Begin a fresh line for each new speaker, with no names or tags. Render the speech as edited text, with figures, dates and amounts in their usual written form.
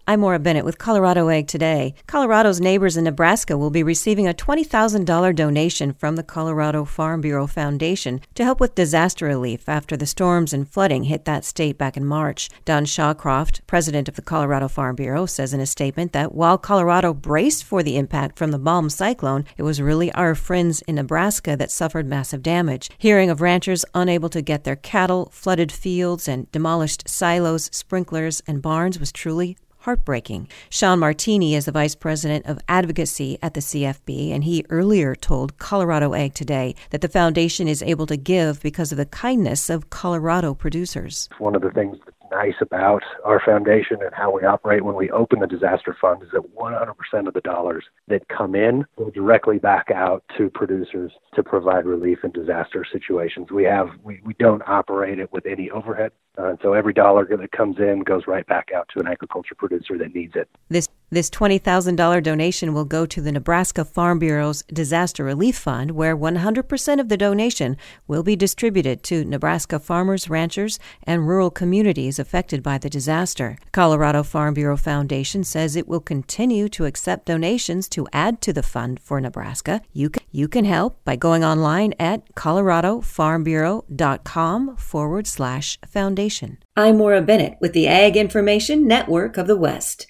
I'm Maura Bennett with Colorado Ag Today. Colorado's neighbors in Nebraska will be receiving a $20,000 donation from the Colorado Farm Bureau Foundation to help with disaster relief after the storms and flooding hit that state back in March. Don Shawcroft, president of the Colorado Farm Bureau, says in a statement that while Colorado braced for the impact from the Balm cyclone, it was really our friends in Nebraska that suffered massive damage. Hearing of ranchers unable to get their cattle, flooded fields, and demolished silos, sprinklers, and barns was truly heartbreaking. Sean Martini is the vice president of advocacy at the CFB, and he earlier told Colorado Ag Today that the foundation is able to give because of the kindness of Colorado producers.
One of the things that's nice about our foundation and how we operate when we open the disaster fund is that 100% of the dollars that come in go directly back out to producers to provide relief in disaster situations. We don't operate it with any overhead. So every dollar that comes in goes right back out to an agriculture producer that needs it.
This $20,000 donation will go to the Nebraska Farm Bureau's Disaster Relief Fund, where 100% of the donation will be distributed to Nebraska farmers, ranchers, and rural communities affected by the disaster. Colorado Farm Bureau Foundation says it will continue to accept donations to add to the fund for Nebraska. You can help by going online at coloradofarmbureau.com/foundation. I'm Maura Bennett with the Ag Information Network of the West.